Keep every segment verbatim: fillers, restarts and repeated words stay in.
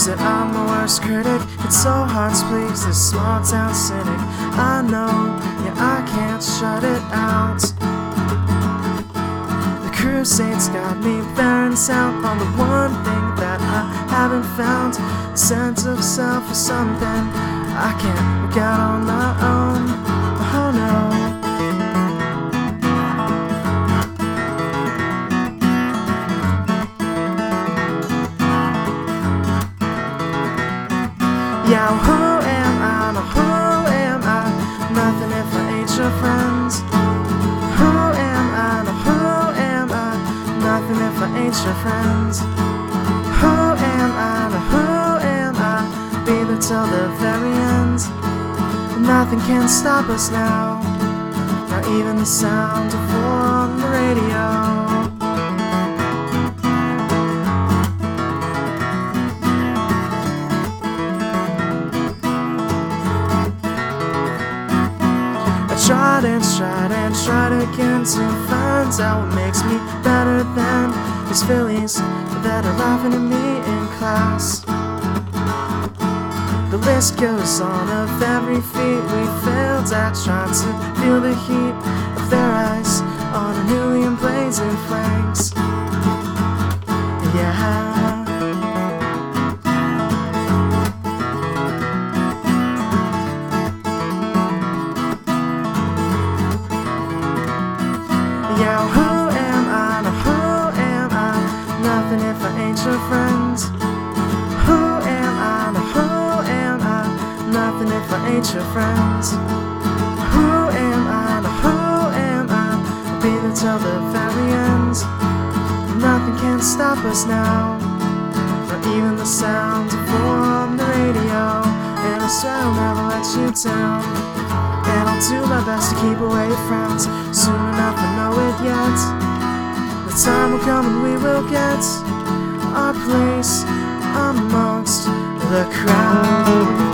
that I'm the worst critic. It's so hard to please this small town cynic. I know, yeah, I can't shut it out. The Crusades got me burnt out on the one thing that I haven't found. A sense of self or something I can't work out on my own. Oh no. Yeah, who am I? No, who am I? Nothing if I ain't your friends. Who am I? No, who am I? Nothing if I ain't your friends. Who am I? No, who am I? Be there till the very end. Nothing can stop us now, not even the sound of war on the radio. Tried and tried and tried again to find out what makes me better than these fillies that are laughing at me in class. The list goes on of every feat we failed at, trying to feel the heat of their eyes on our newly emblazoned flanks. Yeah. Yeah, who am I? No, who am I? Nothing if I ain't your friends. Who am I? No, who am I? Nothing if I ain't your friends. Who am I? No, who am I? I'll be there till the very end. Nothing can stop us now, not even the sound of war on the radio. And I swear I'll never let you down, and I'll do my best to keep away frowns. Soon enough, I know it yet. The time will come and we will get our place amongst the crowd.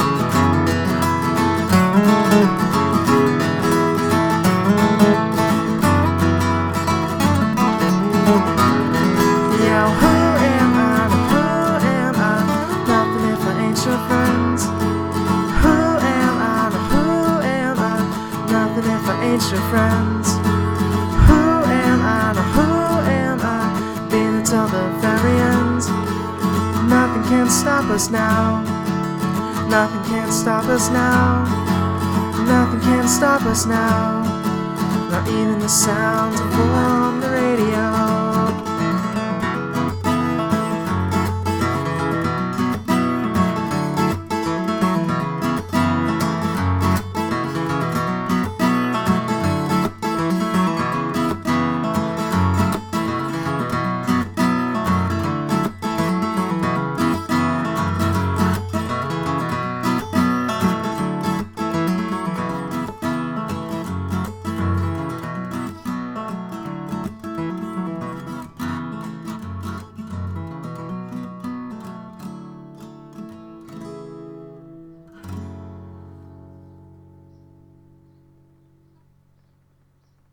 Yeah, who am I? Who am I? Nothing if I ain't your friends. Who am I? Who am I? Nothing if I ain't your friends. Who am I? No, who am I? Be there till the very end. Nothing can stop us now. Nothing can stop us now. Nothing can stop us now. Not even the sound of war on the radio.